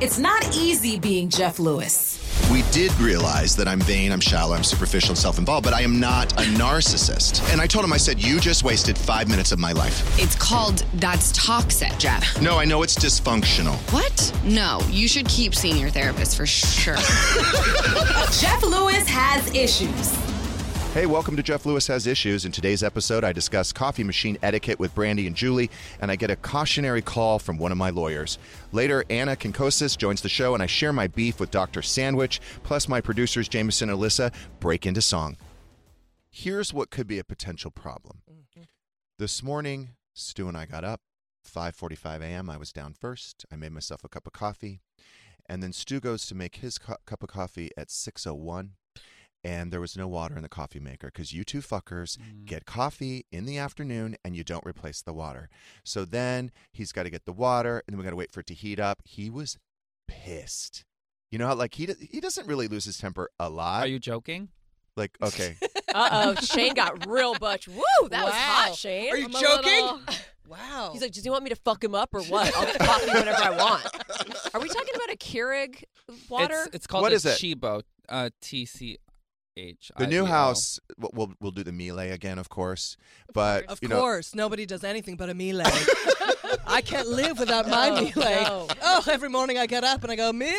It's not easy being Jeff Lewis. We did realize that I'm vain, I'm shallow, I'm superficial, self-involved, but I am not a narcissist. And I told him, I said, you just wasted 5 minutes of my life. It's called That's Toxic, Jeff. No, I know it's dysfunctional. What? No, you should keep seeing your therapist for sure. Jeff Lewis has issues. Hey, welcome to Jeff Lewis Has Issues. In today's episode, I discuss coffee machine etiquette with Brandy and Julie, and I get a cautionary call from one of my lawyers. Later, Anna Kinkosis joins the show, and I share my beef with Dr. Sandwich, plus my producers, Jameson and Alyssa, break into song. Here's what could be a potential problem. This morning, Stu and I got up, 5:45 a.m. I was down first. I made myself a cup of coffee, and then Stu goes to make his cup of coffee at 6:01. And there was no water in the coffee maker because you two fuckers get coffee in the afternoon and you don't replace the water. So then he's got to get the water and then we got to wait for it to heat up. He was pissed. You know how like he doesn't really lose his temper a lot. Are you joking? Like, okay. Uh-oh, Shane got real butch. Woo, that was hot, Shane. Are you joking? Wow. He's like, does he want me to fuck him up or what? I'll get coffee whenever I want. Are we talking about a Keurig water? It's called What a is it? Chibo, TCH. The new house, we'll do the Miele again, of course. But Of you know, course, nobody does anything but a Miele. I can't live without my Miele. no. Oh, every morning I get up and I go, Miele!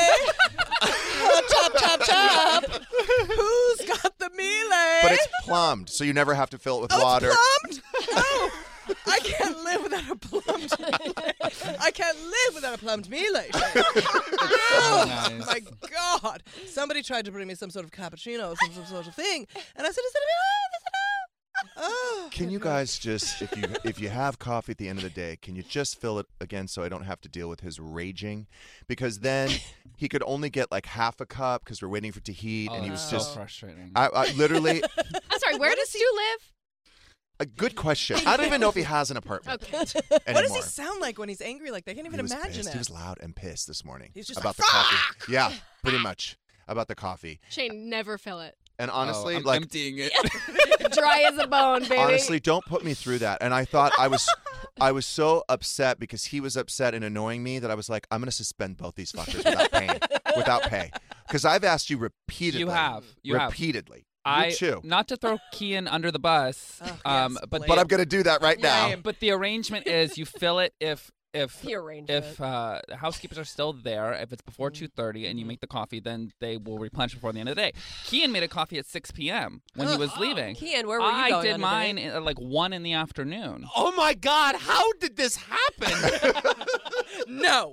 Chop, chop, chop! Who's got the Miele? but it's plumbed, so you never have to fill it with water. Plumbed? No! I can't live without a plumbed Miele. I can't live without a plumbed Miele. Oh, Nice. my God. Somebody tried to bring me some sort of cappuccino, some sort of thing, and I said, is it a Miele? Is it no? Oh. Can you guys just, if you have coffee at the end of the day, can you just fill it again so I don't have to deal with his raging? Because then he could only get like half a cup because we're waiting for it to heat, and he was so just, frustrating. I literally, I'm sorry, where does Stu live? a good question. I don't even know if he has an apartment Okay. What anymore. does he sound like when he's angry like that? I can't even He was imagine pissed. it. He was loud and pissed this morning He's just about like, the coffee. Yeah, pretty much about the coffee. Shane, never fill it. And honestly, I'm like emptying it. Dry as a bone, baby. honestly, don't put me through that. And I thought I was so upset because he was upset and annoying me that I was like, I'm going to suspend both these fuckers without pay. Because I've asked you repeatedly. You have. repeatedly. I you too. not to throw Kian under the bus, yes, but But I'm going to do that right now. Lame. but the arrangement is you fill it if The arrangement. the housekeepers are still there, if it's before 2:30 and you make the coffee, then they will replenish before the end of the day. Kian made a coffee at 6 p.m. when he was leaving. Kian, where were you I going did on mine today? at like 1 in the afternoon. Oh my God, how did this happen? No.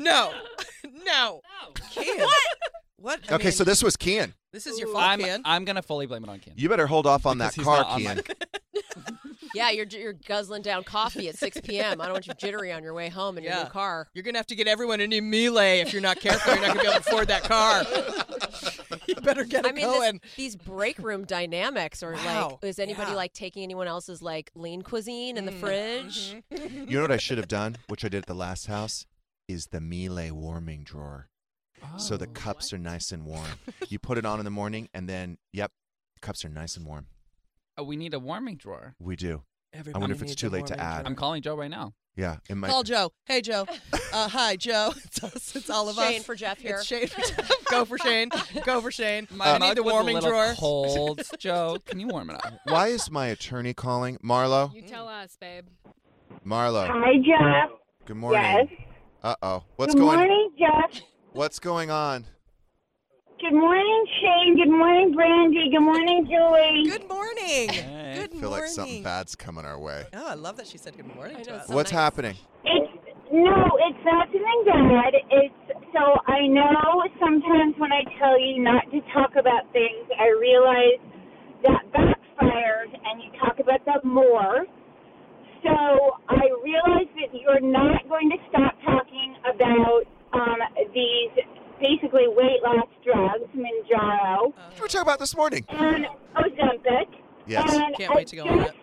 Kian. What? I Okay, mean, so this was Kian. this is your fault, I'm Kian. going to fully blame it on Kian. You better hold off on that Because he's car, not on my- Kian. Yeah, you're guzzling down coffee at 6 p.m. I don't want you jittery on your way home in your new car. You're going to have to get everyone a new Miele if you're not careful. You're not going to be able to afford that car. You better get it I mean, going. these break room dynamics are Wow. like, is anybody Yeah. like taking anyone else's like lean cuisine in the fridge? You know what I should have done, which I did at the last house, is the Miele warming drawer. So the cups are nice and warm. You put it on in the morning, and then, cups are nice and warm. We need a warming drawer. We do. Everybody I wonder if it's needs too a late to warming add. drawer. I'm calling Joe right now. Yeah, it might. Call Joe. Hey, Joe. Hi, Joe. It's us. It's all of us. Shane for Jeff here. It's Shane for Jeff. Go for Shane. Go for Shane. My I need mug the was warming a little drawer. cold. Joe, can you warm it up? Why is my attorney calling? Marlo? You tell us, babe. Marlo. Hi, Jeff. Good morning. Yes. Uh-oh. Good morning, Jeff. What's going on? Good morning, Shane. Good morning, Brandy. Good morning, Julie. Good morning. Hey. Good I feel like something morning. bad's coming our way. Oh, I love that she said good morning I to know, us. so What's nice. happening? It's not something bad. So I know sometimes when I tell you not to talk about things, I realize that backfires and you talk about them more. So I realize that you're not going to stop talking about these basically weight loss drugs, Mounjaro, We were talking about this morning. and Ozempic. Yes. And Can't wait to go on it.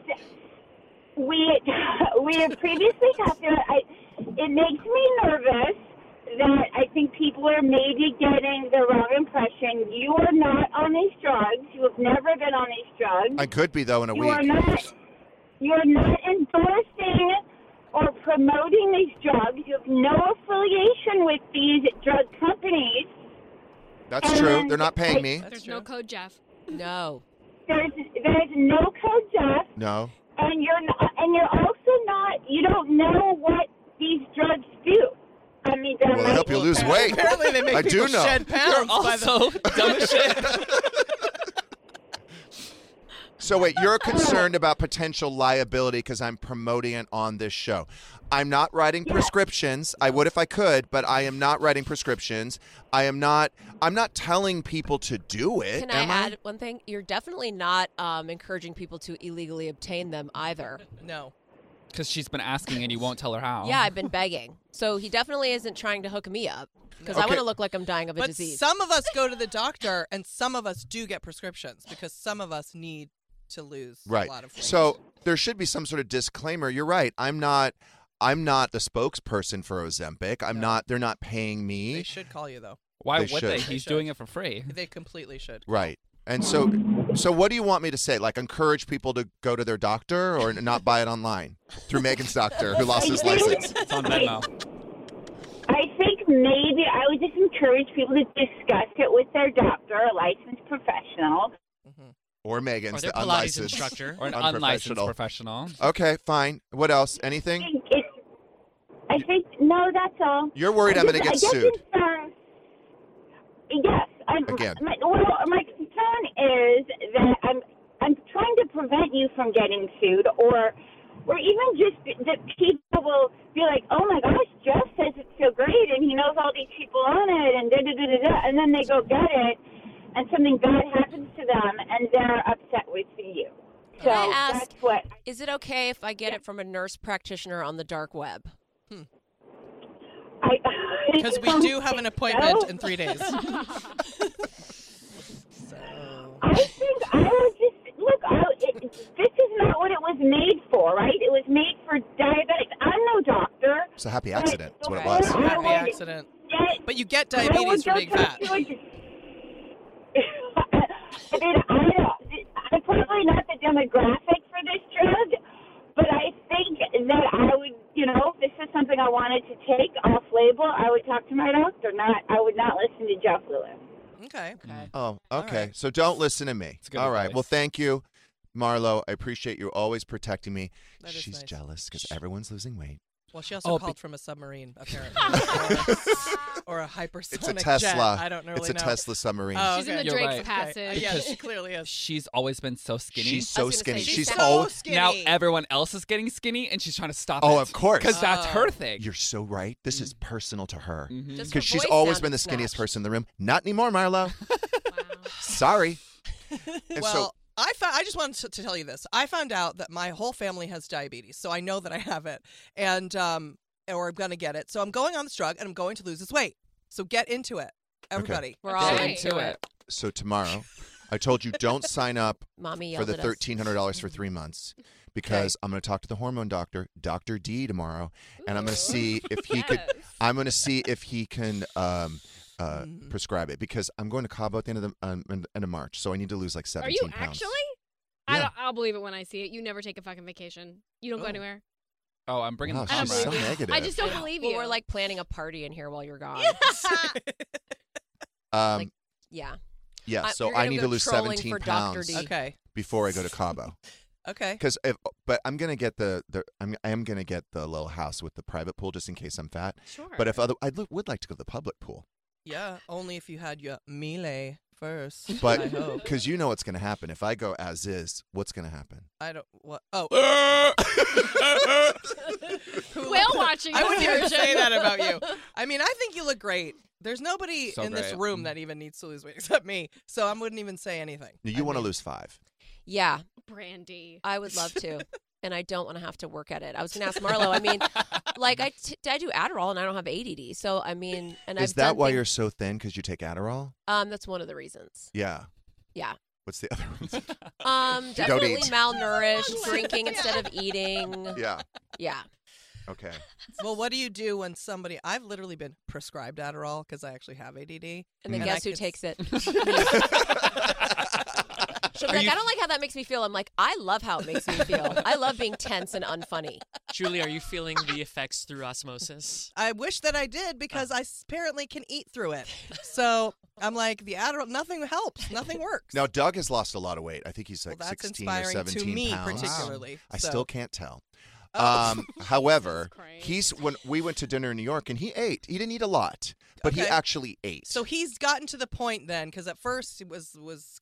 We have previously talked about it makes me nervous that I think people are maybe getting the wrong impression. You are not on these drugs. You have never been on these drugs. I could be, though, in a You week. are not endorsing or promoting these drugs. You have no affiliation with these drug companies. That's true. They're not paying me. There's no code Jeff. No. There's no code Jeff. No. And you're also not. You don't know what these drugs do. I mean, Well, they help you lose weight. Apparently, they make I people do know. shed pounds. by the- Also, dumb as shit. So wait, you're concerned about potential liability because I'm promoting it on this show. I'm not writing prescriptions. I would if I could, but I am not writing prescriptions. I'm not telling people to do it. Can I add one thing? You're definitely not encouraging people to illegally obtain them either. No. Because she's been asking and you won't tell her how. Yeah, I've been begging. So he definitely isn't trying to hook me up because I Okay. want to look like I'm dying of a But disease. some of us go to the doctor, and some of us do get prescriptions because some of us need to lose Right. a lot of weight. So there should be some sort of disclaimer. You're right. I'm not the spokesperson for Ozempic. I'm not. They're not paying me. They should call you, though. Why They would should. they? They He's should. doing it for free. They completely should. Right. And so what do you want me to say? Like encourage people to go to their doctor or not buy it online through Megan's doctor who lost his license? It's on Venmo. I think maybe I would just encourage people to discuss it with their doctor, a licensed professional. Or Megan's, Or their the Pilates unlicensed. instructor. Or an Unprofessional. unlicensed professional. Okay, fine. What else? Anything? I think no, that's all. You're worried I'm going to I get guess sued. Yes. Again. My concern is that I'm trying to prevent you from getting sued, or even just that people will be like, oh my gosh, Jeff says it's so great, and he knows all these people on it, and da-da-da-da-da, and then they go get it, and something bad happens to them, and they're upset with you. So Can I ask, that's what. is it okay if I get it from a nurse practitioner on the dark web? Because we do have an appointment in 3 days. I think I would just look. This is not what it was made for, right? It was made for diabetics. I'm no doctor. It's a happy accident. That's what it Right. was. Happy accident. But you get diabetes from being fat. I'm probably not the demographic for this drug, but I think that I would, if this is something I wanted to take off label, I would talk to my doctor. I would not listen to Jeff Lewis. Okay. Oh, okay. right. So don't listen to me. good All right. advice. Well, thank you, Marlo. I appreciate you always protecting me. That is She's nice. jealous because everyone's losing weight. Well, she also Oh, called from a submarine, apparently. or a hypersonic It's a Tesla. jet. I don't really It's a know. Tesla submarine. Oh, She's in the okay. You're Drake's right. Passage. Yeah, she clearly is. She's always been so skinny. She's I so was gonna skinny. say, She's she's so always. skinny. Now everyone else is getting skinny, and she's trying to stop it. Oh, of course. Because that's her thing. You're so right. This is personal to her. Just her Because she's voice always sounded been the skinniest snatched. person in the room. Not anymore, Marlo. Wow. Sorry. And Well, I just wanted to tell you this. I found out that my whole family has diabetes, so I know that I have it, and or I'm going to get it. So I'm going on this drug, and I'm going to lose this weight. So get into it, everybody. We're all Okay. into it. so tomorrow, I told you don't sign up Mommy for yelled the at us. Mm-hmm. $1,300 for 3 months because I'm going to talk to the hormone doctor, Dr. D, tomorrow, and I'm going to see if he could. I'm going to see if he can prescribe it because I'm going to Cabo at the end of March, so I need to lose like 17 Are you pounds. actually? Yeah. I'll believe it when I see it. You never take a fucking vacation. You don't go anywhere. Oh, I'm bringing Wow, the I don't she's camera. so believe you. negative. I just don't believe you. Well, we're like planning a party in here while you're gone. Um, Yeah. yeah, so you're I gonna need go to lose trolling 17 for Dr. pounds D. Okay. before I go to Cabo. Okay. But I'm gonna get I am gonna get the little house with the private pool just in case I'm fat. Sure. But if would like to go to the public pool. Yeah, only if you had your melee first. I But hope. because you know what's gonna happen if I go as is, what's gonna happen? I don't. What? Oh. Whale watching. I wouldn't even version. say that about you. I mean, I think you look great. There's nobody So in this great. room that even needs to lose weight except me, so I wouldn't even say anything. You want to lose 5. Yeah, Brandy. I would love to. And I don't want to have to work at it. I was going to ask Marlo. I mean, like I do Adderall and I don't have ADD. So I mean, and Is I've that done why things- you're so thin? Because you take Adderall? That's one of the reasons. Yeah. Yeah. What's the other ones? don't Definitely eat. malnourished, drinking instead of eating. Yeah. Yeah. Okay. Well, what do you do when somebody? I've literally been prescribed Adderall because I actually have ADD. And then And guess I who could- takes it? She'll be like, I don't like how that makes me feel. I'm like, I love how it makes me feel. I love being tense and unfunny. Julie, are you feeling the effects through osmosis? I wish that I did because I apparently can eat through it. So I'm like, the Adderall, nothing helps. Nothing works. Now, Doug has lost a lot of weight. I think he's like Well, that's 16 or inspiring 17 to me pounds. particularly. I so. still can't tell. Oh. However, Christ. when we went to dinner in New York, and he ate. He didn't eat a lot, but he Okay. actually ate. So he's gotten to the point then, because at first it was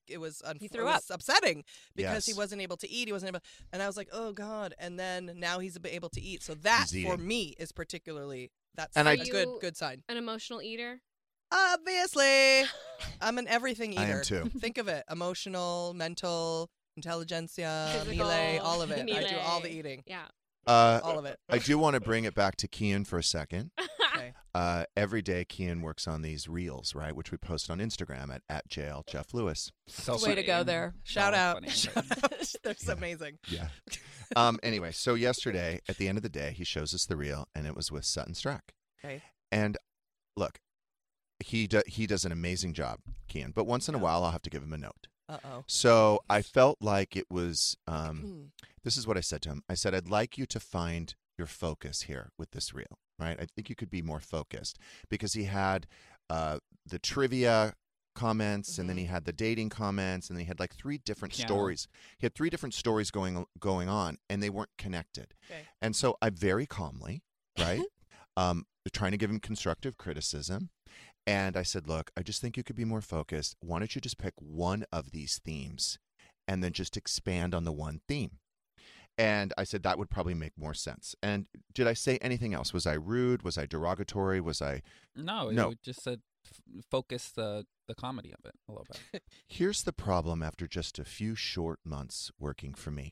He threw up. upsetting because he Yes. wasn't able to eat. He wasn't able, and I was like, oh God. And then now he's able to eat. So that He's for eating. me is particularly that's And a I- good sign. An emotional eater? Obviously, I'm an everything eater. I am too. Think of it: emotional, mental, intelligentsia, Physical. melee, all of it. I do Melee. all the eating, Yeah. all of it. I do want to bring it back to Kian for a second. Okay. Every day, Kian works on these reels, right, which we post on Instagram at JL Jeff Lewis. So Way to go funny. there. Shout So out! funny. Shout out. That's amazing. Yeah. Anyway, so yesterday, at the end of the day, he shows us the reel, and it was with Sutton Strack. Okay. And look, he does an amazing job, Kian. But once in a while, I'll have to give him a note. Uh-oh. So I felt like it was. This is what I said to him. I said, I'd like you to find your focus here with this reel, right? I think you could be more focused because he had the trivia comments, and then he had the dating comments, and then he had like 3 different Piano. stories. He had 3 different stories going on, and they weren't connected. Okay. And so I very calmly, right, trying to give him constructive criticism. And I said, look, I just think you could be more focused. Why don't you just pick one of these themes and then just expand on the one theme? And I said that would probably make more sense. And did I say anything else? Was I rude? Was I derogatory? Was I... No, No. you just said focus the comedy of it a little bit. Here's the problem after just a few short months working for me.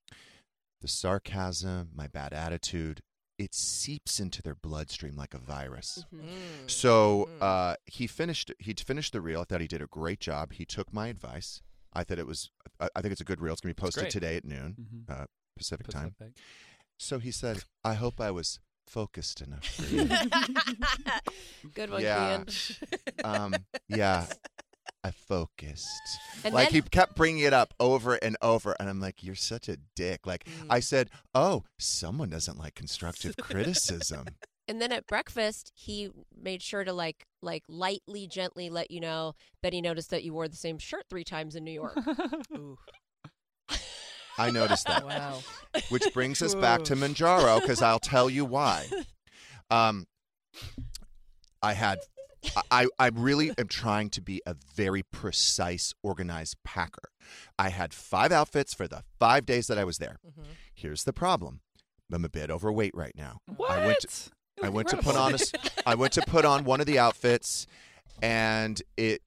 The sarcasm, my bad attitude, it seeps into their bloodstream like a virus. So he'd finished the reel. I thought he did a great job. He took my advice. I thought I think it's a good reel. It's going to be posted great. today at noon, Mhm. Pacific time. Pacific. So he said, I hope I was focused enough for you. Good one, Yeah. Kian. Yeah, I focused. And Like then- he kept bringing it up over and over, and I'm like, you're such a dick. Like I said, oh, someone doesn't like constructive criticism. And then at breakfast, he made sure to like lightly, gently let you know that he noticed that you wore the same shirt 3 times in New York. Ooh. I noticed that. Wow. Which brings us back to Manjaro, because I'll tell you why. I really am trying to be a very precise, organized packer. I had 5 outfits for the 5 days that I was there. Here's the problem. I'm a bit overweight right now. What? I went to put on one of the outfits, and it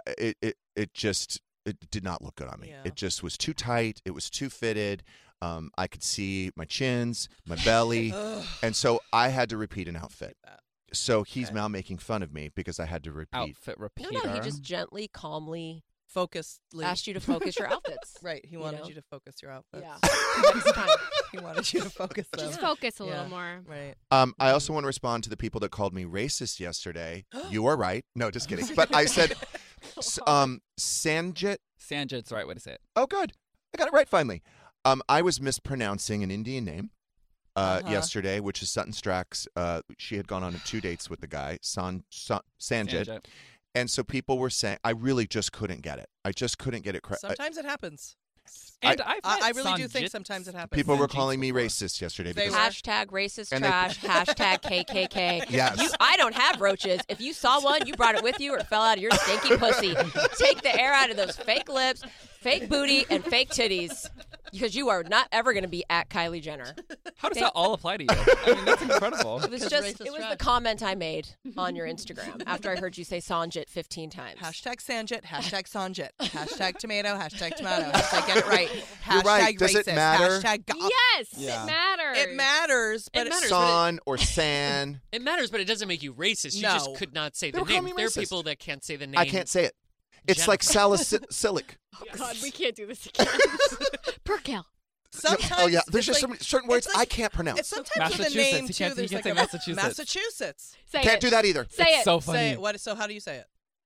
did not look good on me. Yeah. It just was too tight. It was too fitted. I could see my chins, my belly, and so I had to repeat an outfit. So he's now making fun of me because I had to repeat. Outfit No, repeater. no, he just gently, calmly Focusedly. asked you to focus your outfits. Right. He wanted know? you to focus your outfits. Yeah. Next time. He wanted you to focus them. Just focus a Yeah. little more. Right. I also want to respond to the people that called me racist yesterday. You are right. No, just kidding. But I said, Sanjit. Sanjit's the right way to say it. Oh, good. I got it right finally. I was mispronouncing an Indian name yesterday, which is Sutton Strack's. She had gone on 2 dates with the guy, Sanjit. And so people were saying, I really just couldn't get it. I just couldn't get it correct. Sometimes it happens. And I really do think sometimes it happens. People were calling me racist yesterday. They Because Hashtag racist And they- trash. Hashtag KKK. Yes. I don't have roaches. If you saw one, you brought it with you or it fell out of your stinky pussy. Take the air out of those fake lips, fake booty, and fake titties. Because you are not ever going to be at Kylie Jenner. How does that all apply to you? I mean, that's incredible. It was the comment I made on your Instagram after I heard you say Sanjit 15 times. Hashtag Sanjit, hashtag Sanjit, hashtag tomato, hashtag tomato, hashtag get it right, hashtag You're right. Does racist, it matter? hashtag Yes, Yeah. it matters. It matters, but It matters. San or San. It matters, but it doesn't make you racist. You No. just could not say They the were calling name. me There are racist. people that can't say the name. I can't say it. It's like salicylic. Oh, God, we can't do this again. Perkel. sometimes. Oh, yeah. There's it's just like- certain words it's like- I can't pronounce. It's sometimes with a name Massachusetts. too. You There's can't like say a Massachusetts. Massachusetts. Say Can't it. do that either. Say It's it. so funny. Say it. What? So how do you say it?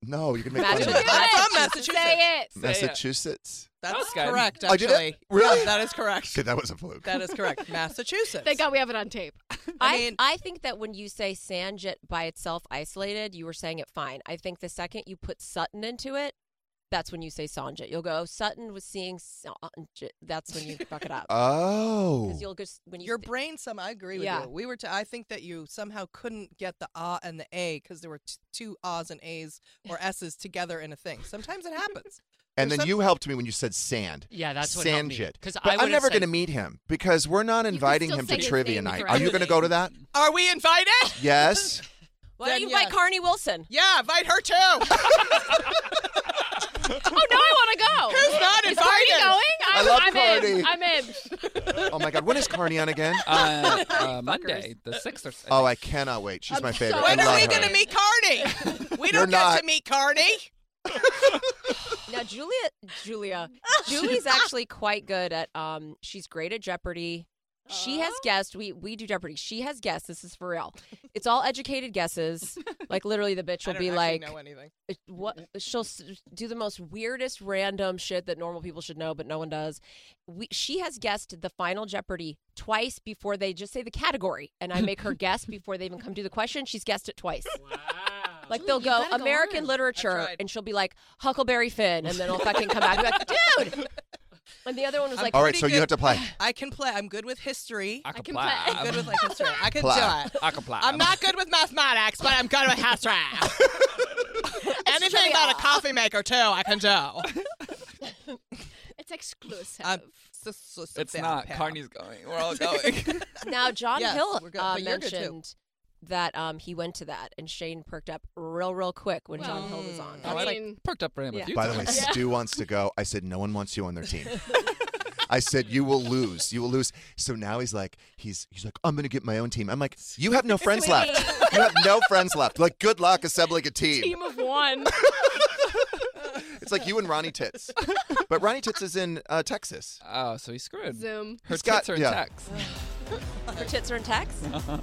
No, you can make fun of Massachusetts. me. I'm from Massachusetts. Say it. Massachusetts. That's was good. correct, I did it? actually. Really? Yeah, that is correct. Okay, that was a fluke. That is correct. Massachusetts. Thank God we have it on tape. I think that when you say Sanjit by itself isolated, you were saying it fine. I think the second you put Sutton into it, that's when you say Sanjit. You'll go, Sutton was seeing Sanjit. That's when you fuck it up. Oh. Because you'll just, when you Your brain, I agree with Yeah. you. We were. I think that you somehow couldn't get the ah and the a because there were two ahs and a's or s's together in a thing. Sometimes it happens. And There's then some- you helped me when you said sand. Yeah, that's what helped me. Sanjit. 'Cause But I I'm would've never said- going to meet him because we're not inviting still him say to his trivia name night. the Are you going to go to that? Are we invited? Yes. Why don't Then you invite yes. Carney Wilson? Yeah, invite her too. Oh, now I want to go. Who's not Is Carney invited? going? I love I'm Carney. in. I'm in. Oh my God, when is Carney on again? Monday, the 6th or so. Oh, I cannot wait. She's my favorite. When I are love we her. going to meet Carney? We You're don't get not. to meet Carney. Now, Julie's actually quite good at, she's great at Jeopardy. She has guessed, we do Jeopardy. She has guessed, this is for real. It's all educated guesses. Like, literally, the bitch I will don't be actually like, know anything. what she'll do the most weirdest random shit that normal people should know but no one does. She has guessed the final Jeopardy twice before they just say the category, and I make her guess before they even come do the question. She's guessed it twice. Wow. Like Julie, they'll you go gotta go American on. literature, I've tried. and she'll be like Huckleberry Finn, and then it'll fucking come back and be like, dude. And the other one was like, All right, pretty so you good. have to play. I can play. I'm good with history. I can can play. I'm good with like history. I can Pla. do it. I can play. I'm not good with mathematics, but I'm good with history. Anything about a coffee maker too, I can do. It's exclusive. It's not. Carney's going. We're all going. now John Yes, Hill we're good, but you're good, too. mentioned that he went to that, and Shane perked up real quick when John Hill was on. I That's like, mean, Perked up for him Yeah. a few By the way, times. Stu wants to go. I said, no one wants you on their team. I said, you will lose. You will lose. So now he's like, I'm going to get my own team. I'm like, you have no friends left. You have no friends left. Like, good luck assembling a team. team of one. It's like you and Ronnie Tits. But Ronnie Tits is in Texas. Oh, so he's screwed. Zoom. Her He's got- tits are in yeah. text. her tits are in text.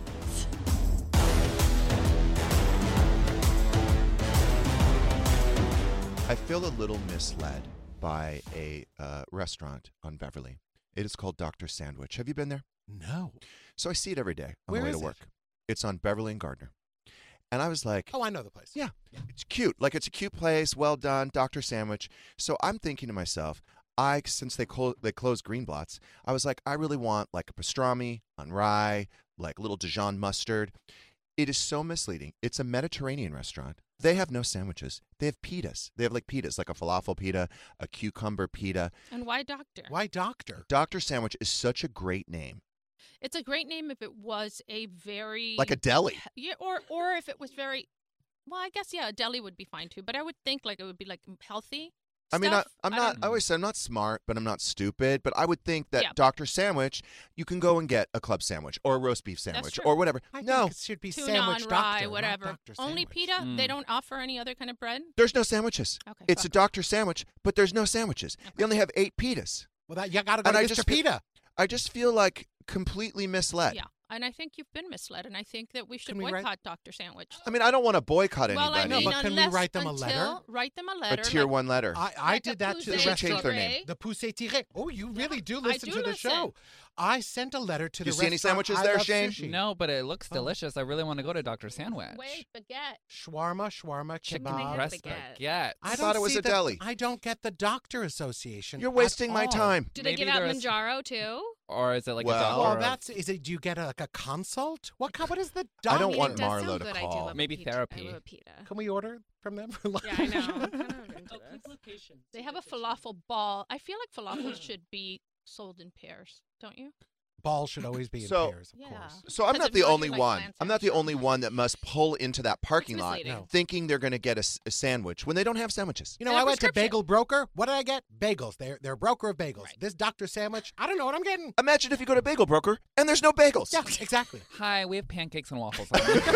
I feel a little misled by a restaurant on Beverly. It is called Dr. Sandwich. Have you been there? No. So I see it every day on Where the way is to it? work. It's on Beverly and Gardner. And I was like, Oh, I know the place. yeah, it's cute. Like, it's a cute place, well done, Dr. Sandwich. So I'm thinking to myself, since they closed Greenblatt's, I was like, I really want like a pastrami on rye, like little Dijon mustard. It is so misleading. It's a Mediterranean restaurant. They have no sandwiches. They have pitas. They have like pitas, like a falafel pita, a cucumber pita. And why doctor? Why doctor? Dr. Sandwich is such a great name. It's a great name if it was a very Like a deli. Yeah, or if it was very well, I guess yeah, a deli would be fine too. But I would think like it would be like healthy. I mean, stuff. I'm I not. don't- I always say I'm not smart, but I'm not stupid. But I would think that Yeah. Dr. Sandwich, you can go and get a club sandwich or a roast beef sandwich true. or whatever. I No, think it should be tuna sandwich on doctor, rye, not whatever. Dr. Only Sandwich. pita. They don't offer any other kind of bread. there's no sandwiches. Okay, It's a fuck. Dr. Sandwich, but there's no sandwiches. They only have 8 pitas. Well, you got to go And to I Mr. just feel- Pita. I just feel like completely misled. Yeah, and I think you've been misled, and I think that we should Can we write- boycott Dr. Sandwich. I mean, I don't want to boycott Well, I anybody. mean, but can we unless- write them a letter? until- Write them a letter. a tier like- 1 letter. I Like did the that to the Poussey They should change restaurant. their name. The Poussey Tiré. Oh, you really do I listen do to the listen. show. I sent a letter to You the see any restaurant. sandwiches I there, Love Shane? Sushi. No, but it looks delicious. I really want to go to Dr. Sandwich. Wait, baguette. Shawarma, Chicken kebab. breast baguette. baguette. I thought don't it was see a the- deli. I don't get the doctor association. You're at wasting my all. time. Do they Maybe give out there's- Manjaro too? Or is it like Well- a doctor? Well, of- that's is it. Do you get like a consult? What is the I doctor? don't want it does Marlo sound to good. I do call. love a Maybe pita. therapy. I love a pita. Can we order from them for lunch? Yeah, I know. I'm kind of into this. They have a falafel ball. I feel like falafel should be sold in pairs, don't you? Ball should always be in So- pairs, of Yeah. course. So I'm 'Cause not if the not, only you're like one. Lance I'm not the Armstrong. only one that must pull into that parking lot misleading. No. thinking they're going to get a sandwich when they don't have sandwiches. You know, And a I went to prescription. Bagel Broker. What did I get? Bagels. They're a broker of bagels. This Dr. Sandwich, I don't know what I'm getting. Imagine if you go to Bagel Broker and there's no bagels. Yeah, exactly. Hi, we have pancakes and waffles.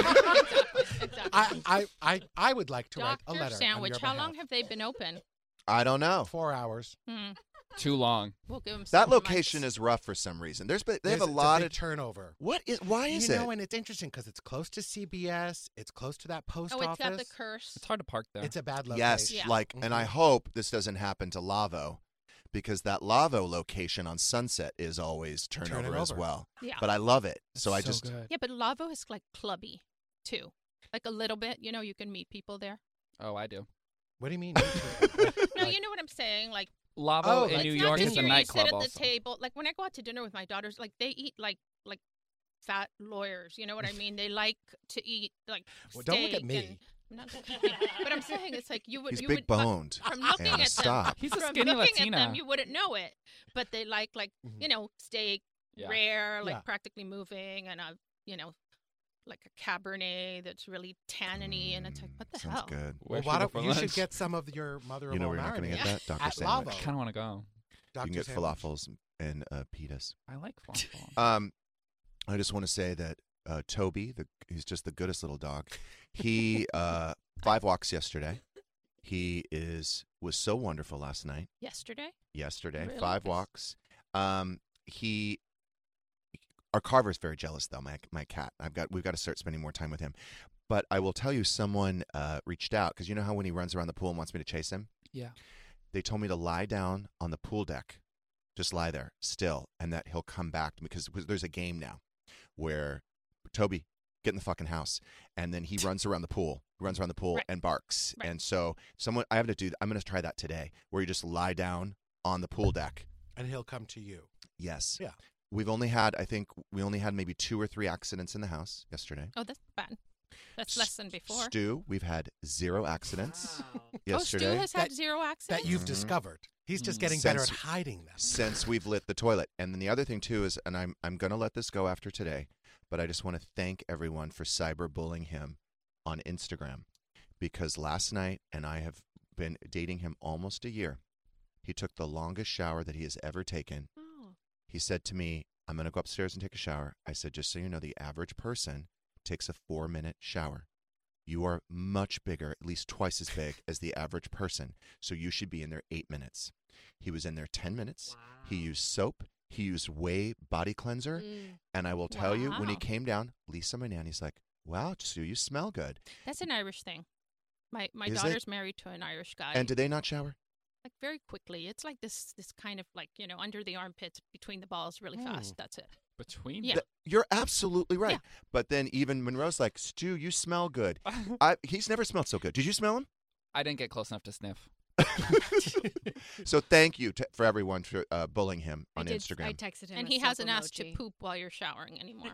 Exactly. I would like to write a Dr. letter. Sandwich. On your How behalf. long have they been open? I don't know. 4 hours. Too long. We'll give them That some location months. is rough for some reason. They have a It's lot big of turnover. Why is you it? know, and it's interesting because it's close to CBS. It's close to that post Oh, it's office. got the curse. It's hard to park there. It's a bad location. Yes, Yeah. like, and I Mhm. hope this doesn't happen to Lavo, because that Lavo location on Sunset is always turnover as over. well. Yeah. But I love it, so I so just good. Yeah, but Lavo is like clubby too, like a little bit. You know, you can meet people there. Oh, I do. What do you mean? No, you know what I'm saying. Like Lavo Oh, in like New it's York not is just a you nightclub sit at also. the table. Like when I go out to dinner with my daughters, like they eat like fat lawyers. You know what I mean? They like to eat like Well, don't look at steak me. and- I'm not looking at you. But I'm saying it's like you would. He's you big would, boned. From looking Anna, at stop. them, He's a from skinny looking Latina. at them, you wouldn't know it. But they like you know, steak, Yeah. rare, like Yeah. practically moving, and you know, like a Cabernet that's really tanniny, and it's like, what the Sounds hell? good. Well, Where why should we don't go for you should lunch? get some of your mother-in-law You know where you're not going to get that? Dr. At Sandwich. Lavo. I kind of want to go. You can get Sandwich. falafels and pitas. I like falafel. I just want to say that Toby, he's just the goodest little dog. He 5 walks yesterday. He was so wonderful last night. Yesterday? Yesterday, Really? 5 walks. Our Carver's very jealous though. My cat. We've got to start spending more time with him. But I will tell you, someone reached out because you know how when he runs around the pool and wants me to chase him. Yeah. They told me to lie down on the pool deck, just lie there still, and that he'll come back because there's a game now where Toby, get in the fucking house, and then he runs around the pool, Right. and barks. Right. And so I'm going to try that today, where you just lie down on the pool deck. And he'll come to you. Yes. Yeah. We only had maybe 2 or 3 accidents in the house yesterday. Oh, that's bad. That's less than before. Stu, we've had 0 accidents yesterday. Oh, Stu has had That- 0 accidents? That you've Mhm. discovered. He's just getting better at Since- hiding them. Since we've lit the toilet. And then the other thing too is, and I'm going to let this go after today, but I just want to thank everyone for cyberbullying him on Instagram, because last night, and I have been dating him almost a year, he took the longest shower that he has ever taken. Oh. He said to me, I'm going to go upstairs and take a shower. I said, just so you know, the average person takes a 4-minute shower. You are much bigger, at least twice as big as the average person. So you should be in there 8 minutes. He was in there 10 minutes. He used soap. He used Way body cleanser. And I will tell you, when he Wow. came down, Lisa, my nanny's like, wow, Stu, you smell good. That's an Irish thing. My Is it? daughter's married to an Irish guy. And do they not shower? Like very quickly. It's like this kind of like, you know, under the armpits, between the balls really fast. That's it. Between Yeah. You're absolutely right. Yeah. But then even Monroe's like, Stu, you smell good. He's never smelled so good. Did you smell him? I didn't get close enough to sniff. So thank you for everyone for bullying him on I Instagram. texted him. And a he hasn't soap asked to emoji. poop while you're showering anymore.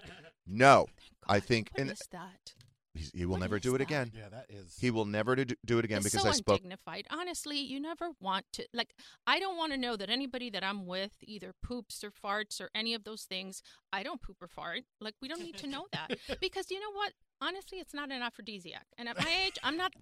No, I think What and is that? he will What never is do it that? again. Yeah, that is. He will never do it again It's because so I spoke. undignified. Honestly, you never want to, like, I don't want to know that anybody that I'm with either poops or farts or any of those things. I don't poop or fart. Like, we don't need to know that. Because you know what? Honestly, it's not an aphrodisiac. And at my age, I'm not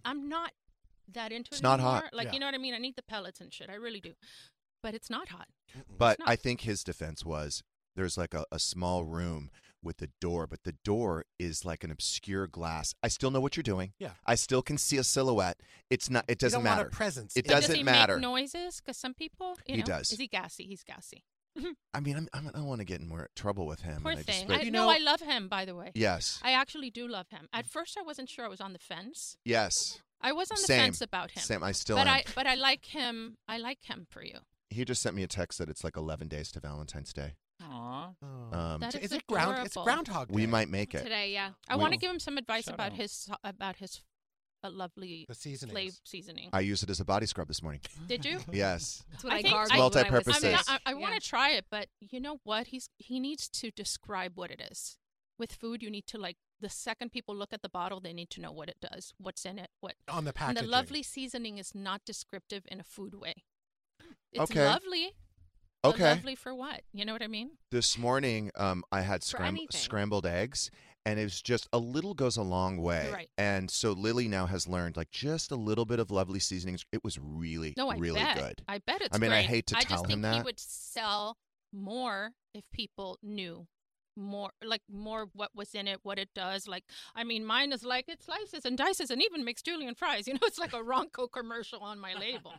that into It's it not anymore. hot. Like, Yeah. you know what I mean? I need the pellets and shit. I really do. But it's not hot. But not. I think his defense was there's like a small room with the door, but the door is like an obscure glass. I still know what you're doing. Yeah. I still can see a silhouette. It's not. It You doesn't don't want matter. a presence. It But doesn't does he matter. make noises? Because some people, you He know. does. Is he gassy? He's gassy. I mean, I don't want to get in more trouble with him. Poor and I just thing. feel- you No, know- I love him, by the way. Yes. I actually do love him. At first, I wasn't sure. I was on the fence. Yes. I was on the Same. fence about him. Same. I still but am. I like him. I like him for you. He just sent me a text that it's like 11 days to Valentine's Day. Aww. Oh. That is is it It's adorable. Groundhog Day. We might make it. Today, yeah. I We- want to give him some advice Shout about out. his lovely The seasonings. slave seasoning. I used it as a body scrub this morning. Did you? Yes. That's what I, think- gargled It's when I was multi-purpose sick. taste. I want to try it, but you know what? He needs to describe what it is. With food, you need to like the second people look at the bottle, they need to know what it does, what's in it, what. On the And packaging. the lovely seasoning is not descriptive in a food way. It's Okay. lovely. But Okay. lovely for what? You know what I mean? This morning, I had For anything. scrambled eggs, and it was just a little goes a long way. Right. And so Lily now has learned like just a little bit of lovely seasonings. It was really, No, I really bet. good. I bet it's I mean, I great. hate to I tell just him think he that. would sell more if people knew more what was in it, what it does. Like, I mean, mine is like it slices and dices and even makes julienne fries. You know, it's like a Ronco commercial on my label.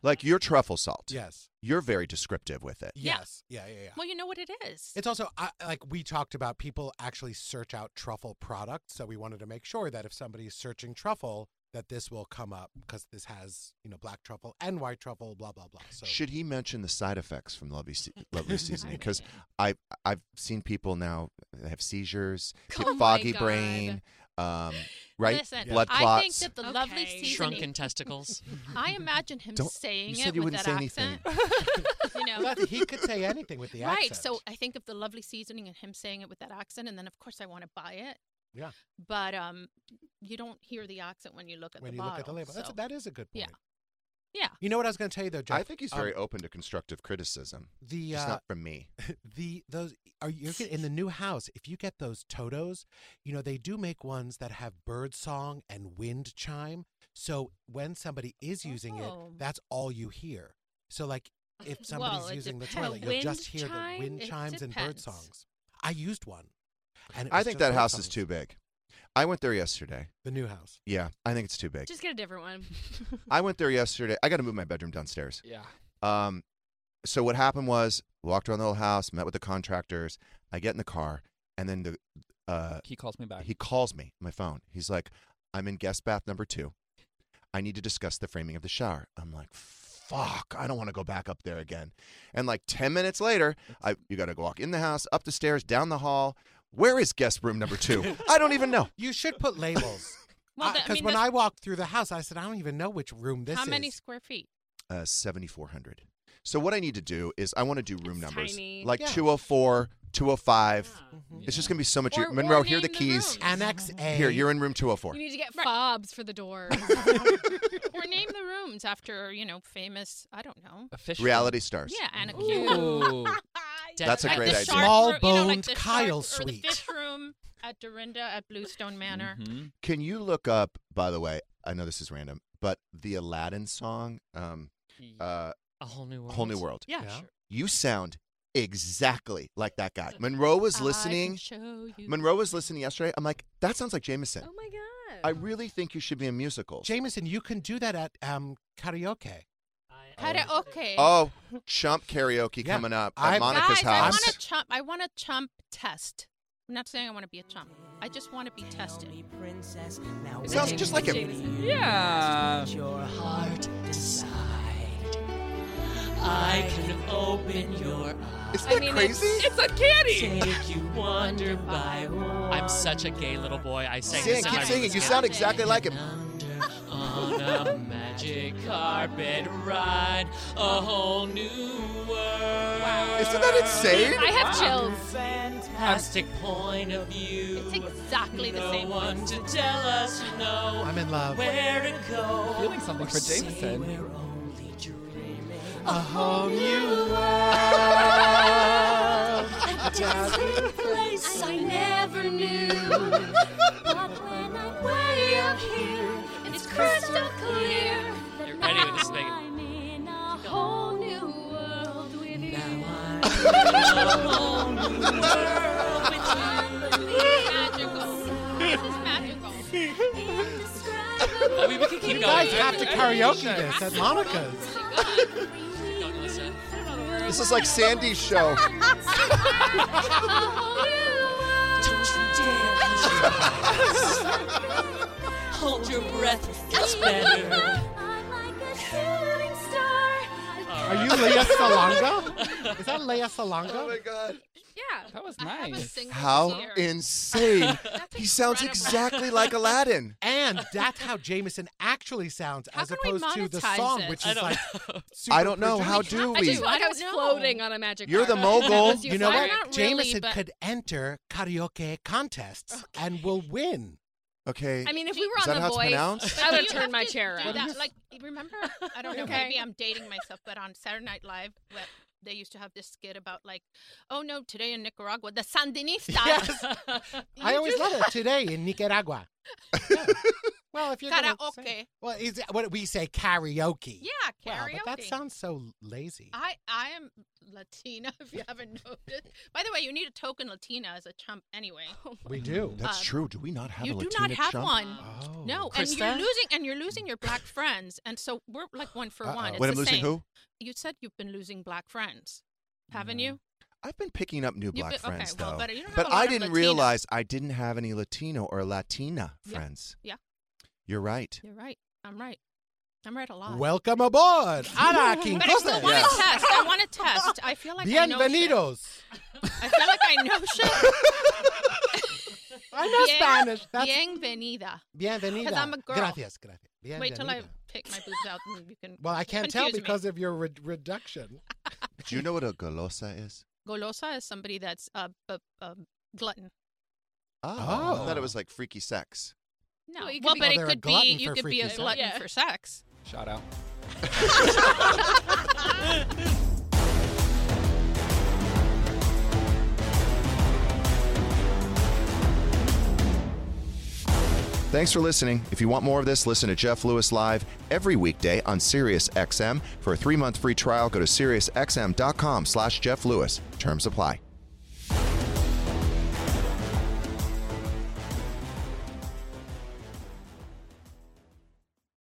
Like your truffle salt. Yes. You're very descriptive with it. Yes. Yeah. Well, you know what it is. It's also, like we talked about, people actually search out truffle products. So we wanted to make sure that if somebody's searching truffle, that this will come up because this has, black truffle and white truffle, blah, blah, blah. So Should he mention the side effects from Lovely Seasoning? Because I've seen people now that have seizures, get Oh my foggy God. brain, right? Listen, Blood I clots. think that the lovely Okay. seasoning. Shrunken testicles. I imagine him Don't- saying you said it you with wouldn't that say accent. But he could say anything with the accent. Right. So I think of the lovely seasoning and him saying it with that accent, and then of course I want to buy it. Yeah. But you don't hear the accent when you look at When the you bottle. look at the label. so- That is a good point. Yeah. Yeah. You know what I was going to tell you, though, Jeff? I think he's very open to constructive criticism. Just not from me. In the new house, if you get those Totos, they do make ones that have bird song and wind chime. So when somebody is using it, that's all you hear. So like if somebody's it using the depends. toilet, you'll just hear chime? the wind It chimes and bird depends. songs. I used one. And it I was think just that bird house is songs. too big. I went there yesterday. The new house. Yeah, I think it's too big. Just get a different one. I went there yesterday. I got to move my bedroom downstairs. Yeah. So what happened was, walked around the whole house, met with the contractors. I get in the car, and then He calls me back. he calls me on my phone. He's like, "I'm in guest bath number 2. I need to discuss the framing of the shower." I'm like, "Fuck! I don't want to go back up there again." And like 10 minutes later, you got to walk in the house, up the stairs, down the hall. Where is guest room number 2? I don't even know. You should put labels. Well, Because when I walked through the house, I said, I don't even know which room this how is. many square feet? 7,400. So what I need to do is I want to do room numbers. tiny. Like Yeah. 204, 205. It's just going to be so much. Or Monroe, here are name the the keys. rooms. Annex A. Here, you're in room 204. You need to get fobs for the door. Or name the rooms after, famous, I don't know. Official. Reality stars. Yeah, Anna Q. Ooh. That's a Like great the idea. shark Small room, like boned the Kyle shark, or the suite. fish room at Dorinda at Bluestone Manor. Mhm. Can you look up, by the way, I know this is random, but the Aladdin song, A whole new world. Whole New World. Yeah. Yeah. You sound exactly like that guy. Monroe was listening. Monroe was listening yesterday. I'm like, that sounds like Jameson. Oh my god. I really think you should be in musicals. Jameson, you can do that at karaoke. Karaoke. Oh, chump karaoke Yeah. coming up I- at Monica's Guys, house. I want a chump test. I'm not saying I want to be a chump. I just want to be tested. It sounds just like him. Yeah. Your heart decide. I can open your eyes. Isn't that crazy? It's uncanny. Take you wonder by one. I'm such a gay little boy. I sang Sing, this in keep my singing. room. You sound exactly like him. On a magic carpet ride, a whole new world. Isn't that insane? I have chills. Fantastic point of view. It's exactly the No same one to tell us no. I'm in love. Where to go? Feeling something for Say Jameson. we're only dreaming. A whole new world. A dazzling place I never knew. But when I'm way up here, it's crystal clear. You're ready with this thing. I'm in a whole new world with you. Now I'm in a whole new world with Magical. This is magical. I mean, we can keep You going. guys have to karaoke this at Monica's. Don't listen. This is like Sandy's show. Don't you dare close your eyes. Hold your breath, it's better. I'm like a shooting star. Are you Leia Salonga? Is that Leia Salonga? Oh my God. Yeah. That was I have a nice. single How tear. insane. He sounds exactly like Aladdin. And that's how Jameson actually sounds, How as can we opposed to the monetize song, it? which I is don't like know. super I don't know. How produced. do I we? just feel like I I was don't know. floating on a magic You're the carpet. mogul. That was You know I'm what? not really, Jameson but- could enter karaoke contests and will win. Okay. I mean, if we were Is on that The how it's Voice, pronounced? I would You have turned have my to chair do around. that. Like, remember? I don't know. Okay. Maybe I'm dating myself, but on Saturday Night Live, they used to have this skit about like, oh no, today in Nicaragua, the Sandinistas. Yes. I always love it. Today in Nicaragua. Yeah. Well, if you're gonna say, Karaoke. well, is it, what we say karaoke? Yeah, Wow, Karaoke. but that sounds so lazy. I am Latina, if you haven't noticed. By the way, you need a token Latina as a chump anyway. We do. That's true. Do we not have You a do Latina not have chump? one. Oh. No, Krista? and you're losing your black friends, and so we're like one for one. It's Wait, the I'm losing same. who? You said you've been losing black friends, haven't you? I've been picking up new You've black been- okay, friends, well, though. but you don't have But a lot I of didn't Latina. realize I didn't have any Latino or Latina Yeah. friends. Yeah, You're right. you're right. I'm right. I'm right a lot. Welcome aboard, Ana But I still Quincoses. want to test. I want to test. I feel like I know shit. Bienvenidos. I feel like I know shit. I know Spanish. That's Bienvenida. bienvenida. Because I'm a girl. Gracias, gracias. Wait till I Bienvenida. take my boobs out and you can. Well, I can't tell confuse me. because of your reduction. Do you know what a golosa is? Golosa is somebody that's a glutton. Oh. I thought it was like freaky sex. No, Well, you could well, be- but Oh, it they're a could be glutton you for could be a freaky glutton sex. for sex. Shout out. Thanks for listening. If you want more of this, listen to Jeff Lewis Live every weekday on Sirius XM. For a 3-month free trial, go to SiriusXM.com/Jeff Lewis. Terms apply.